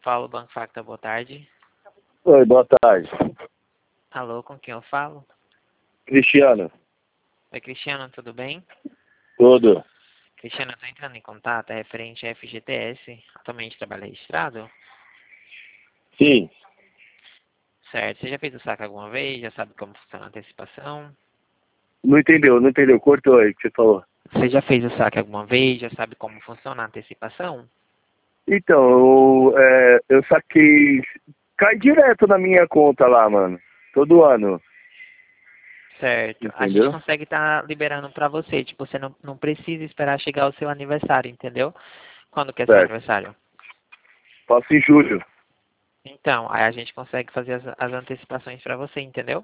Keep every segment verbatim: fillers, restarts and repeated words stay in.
Paulo Banco Facta, boa tarde. Oi, boa tarde. Alô, com quem eu falo? Cristiano. Oi, Cristiano, tudo bem? Tudo. Cristiano, eu tô entrando em contato, é referente a F G T S, atualmente trabalha registrado? Sim. Certo, você já fez o saque alguma vez? Já sabe como funciona a antecipação? Não entendeu, não entendeu. Cortou aí o que você falou. Você já fez o saque alguma vez? Já sabe como funciona a antecipação? Então, eu, é, eu saquei. Cai direto na minha conta lá, mano. Todo ano. Certo. A gente Entendeu? consegue estar liberando pra você. Tipo, você não, não precisa esperar chegar o seu aniversário, entendeu? Quando que é seu Certo. aniversário? Faço em julho. Então, aí a gente consegue fazer as, as antecipações pra você, entendeu?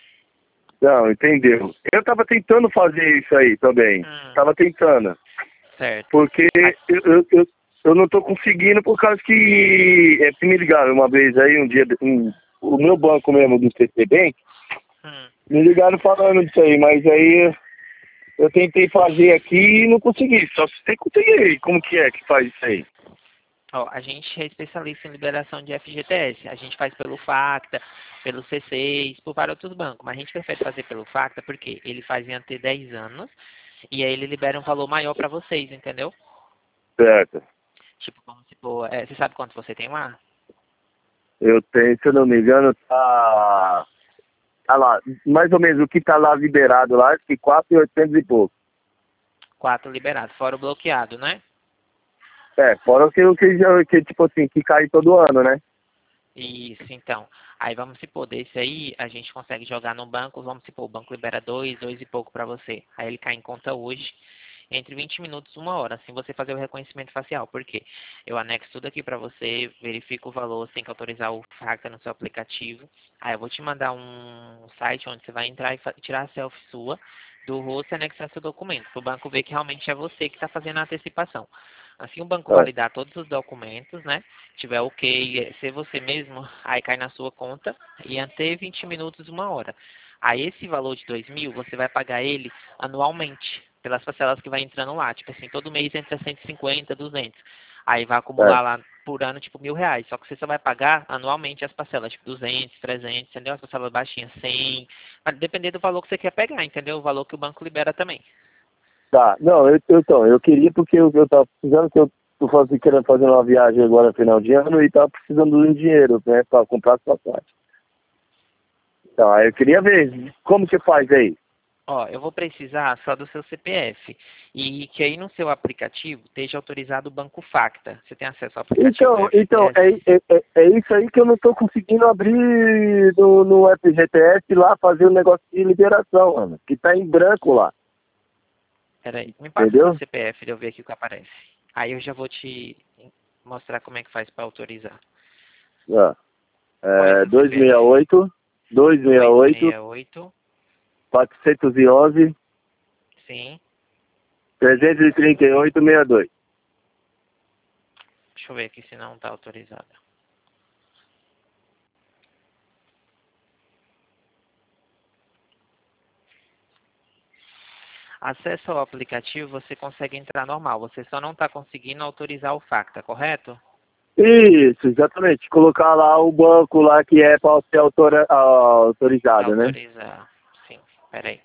Não, entendeu. Eu tava tentando fazer isso aí também. Hum, Tava tentando. certo. Porque Aí, eu, eu, eu, eu não tô conseguindo por causa que. É que me ligaram uma vez aí, um dia. Um, o meu banco mesmo do C C Bank. hum. Me ligaram falando disso aí, mas aí eu tentei fazer aqui e não consegui. Só se você conseguir. Como que é que faz isso aí? Ó, a gente é especialista em liberação de F G T S. A gente faz pelo Facta, pelo C seis, por vários outros bancos. Mas a gente prefere fazer pelo Facta porque ele faz em até dez anos e aí ele libera um valor maior para vocês, entendeu? Certo. Tipo, como se for, é, você sabe quanto você tem lá? Eu tenho, se eu não me engano, tá. Tá lá. Mais ou menos o que tá lá liberado lá, acho que quatro mil e oitocentos e pouco. Quatro liberados, fora o bloqueado, né? É, fora o que, o que, já- que, tipo assim, que cai todo ano, né? Isso, então. Aí vamos supor, desse aí, a gente consegue jogar no banco, vamos supor, o banco libera dois, dois e pouco para você. Aí ele cai em conta hoje, entre vinte minutos e uma hora, assim você fazer o reconhecimento facial. Por quê? Eu anexo tudo aqui para você, verifico o valor, você tem que autorizar o Facta no seu aplicativo. Aí eu vou te mandar um site onde você vai entrar e fa- tirar a selfie sua do rosto e anexar seu documento, para o banco ver que realmente é você que está fazendo a antecipação. Assim o banco É, validar todos os documentos, né? Tiver ok, ser você mesmo, aí cai na sua conta e até vinte minutos, uma hora. Aí esse valor de dois mil, você vai pagar ele anualmente, pelas parcelas que vai entrando lá. Tipo assim, todo mês entra cento e cinquenta, duzentos. Aí vai é, acumular lá por ano, tipo, mil reais. Só que você só vai pagar anualmente as parcelas, tipo, duzentos, trezentos, entendeu? As parcelas baixinhas, cem. Vai depender do valor que você quer pegar, entendeu? O valor que o banco libera também. tá. Não, eu, eu, então, eu queria porque eu, eu tava precisando que eu tô fazendo, querendo fazer uma viagem agora no final de ano e tava precisando de um dinheiro, né, pra comprar as passagens. Então, aí eu queria ver como que faz aí. Ó, eu vou precisar só do seu C P F e que aí no seu aplicativo esteja autorizado o Banco Facta. Você tem acesso ao aplicativo do Então, então F G T S? é, é, é é isso aí que eu não estou conseguindo abrir no, no F G T S lá, fazer o negócio de liberação, mano. Que tá em branco lá, Peraí, me passa o seu entendeu? C P F de eu ver aqui o que aparece. Aí eu já vou te mostrar como é que faz para autorizar. Ó, Qual é é, seu C P F? duzentos e sessenta e oito, duzentos e sessenta e oito, duzentos e sessenta e oito, quatrocentos e onze, sim. trezentos e trinta e oito, sessenta e dois. Deixa eu ver aqui se não está autorizado. Acesso ao aplicativo você consegue entrar normal, você só não está conseguindo autorizar o Facta, correto? Isso, exatamente. Colocar lá o banco lá que é para ser autora, ah, autorizado, né? Autorizar, sim, peraí.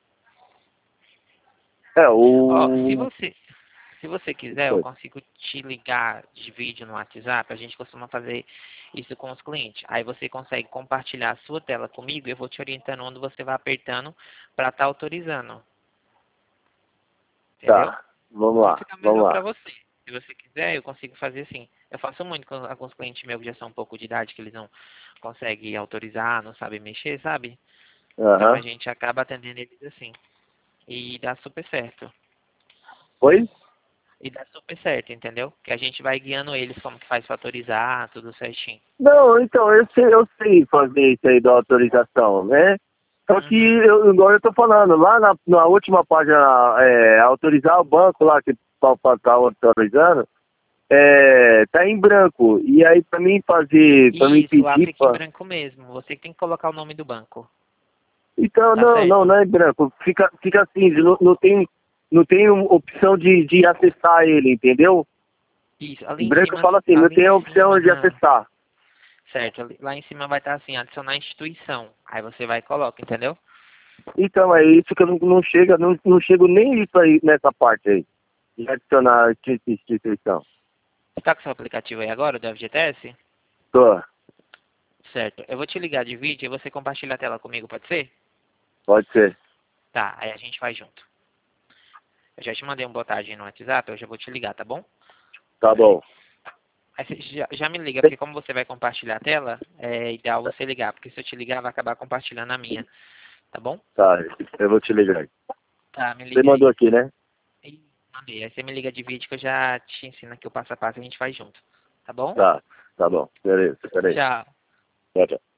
É, Ó, se o... você, se você quiser, eu consigo te ligar de vídeo no WhatsApp. A gente costuma fazer isso com os clientes. Aí você consegue compartilhar a sua tela comigo e eu vou te orientando onde você vai apertando para estar autorizando. Entendeu? Tá, vamos Como lá, ficar vamos melhor para lá. você. Se você quiser, eu consigo fazer assim. Eu faço muito com alguns clientes meus que já são um pouco de idade, que eles não conseguem autorizar, não sabem mexer, sabe? Então a Aham. gente acaba atendendo eles assim. E dá super certo. Oi? E dá super certo, entendeu? Que a gente vai guiando eles como que faz pra autorizar, tudo certinho. Não, então, eu sei, eu sei fazer isso aí da autorização, né? Só que, Uhum. eu, igual eu tô falando, lá na, na última página, é, autorizar o banco lá, que tá autorizando, é, tá em branco. E aí, pra mim fazer, pra mim Isso, lá pedir fica em pra... branco mesmo. Você que tem que colocar o nome do banco. Então, Tá não, não, certo? não é em branco. Fica, fica assim, não, não tem, não tem opção de, de acessar ele, entendeu? Isso, ali Em em branco cima... fala assim, não ali tem em a opção cima, de na- acessar. Certo, ali- lá em cima vai estar assim, adicionar instituição. Aí você vai e coloca, entendeu? Então, é isso que eu não, não chega, não, não chego nem isso aí nessa parte aí. De adicionar a instituição. Você tá com seu aplicativo aí agora, do F G T S? Tô, Certo. Eu vou te ligar de vídeo e você compartilha a tela comigo, pode ser? pode ser. Tá, aí a gente vai junto. Eu já te mandei um boa tarde no WhatsApp, eu já vou te ligar, tá bom? Tá Aí, bom. aí você já, já me liga, porque como você vai compartilhar a tela, é ideal você ligar, porque se eu te ligar, vai acabar compartilhando a minha, tá bom? Tá, eu vou te ligar. Tá, me Você liga mandou aí. aqui, né? Ih, mandei. Aí você me liga de vídeo que eu já te ensino aqui o passo a passo e a gente faz junto, tá bom? Tá, tá bom. Beleza, peraí. Tchau. Tchau, tchau.